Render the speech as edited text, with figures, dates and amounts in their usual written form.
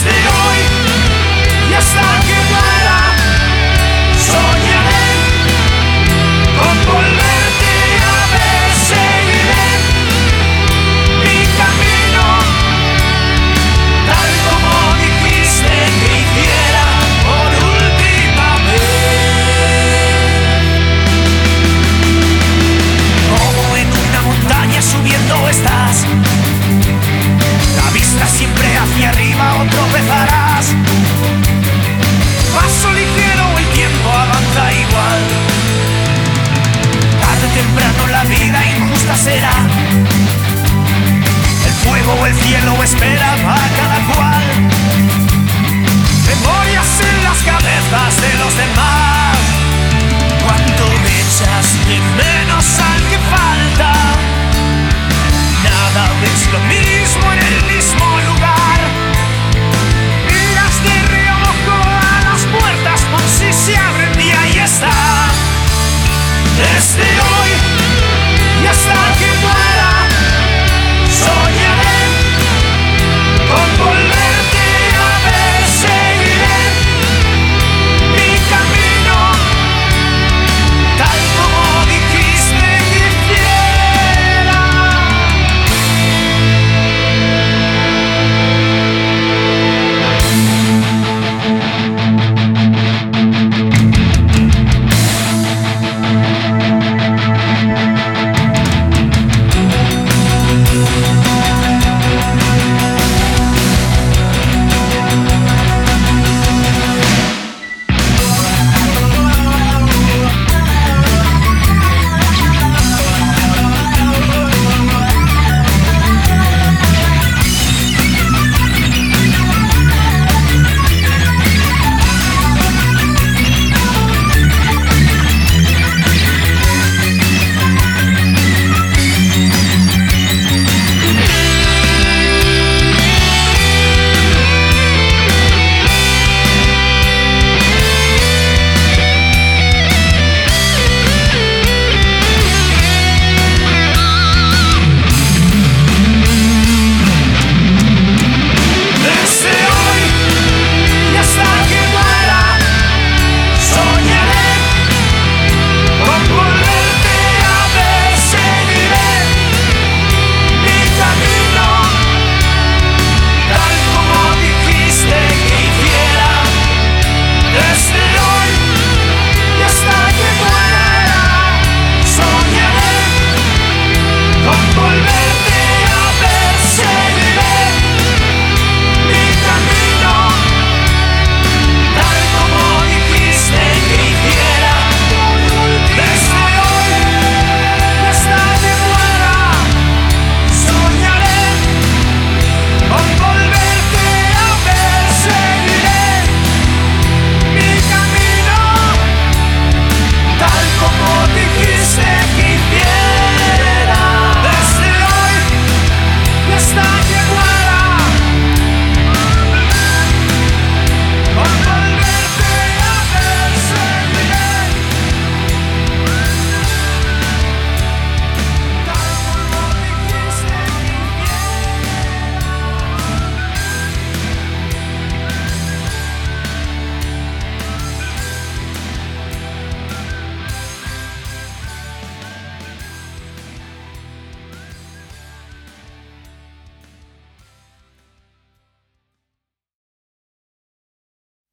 desde hoy y hasta que muera soñaré con volverte a ver. Seguiré mi camino tal como dijiste que hiciera por última vez. Como en una montaña subiendo estás, la vista siempre hacia arriba o tropezarás. Paso ligero, el tiempo avanza igual. Tarde o temprano la vida injusta será. El fuego o el cielo espera.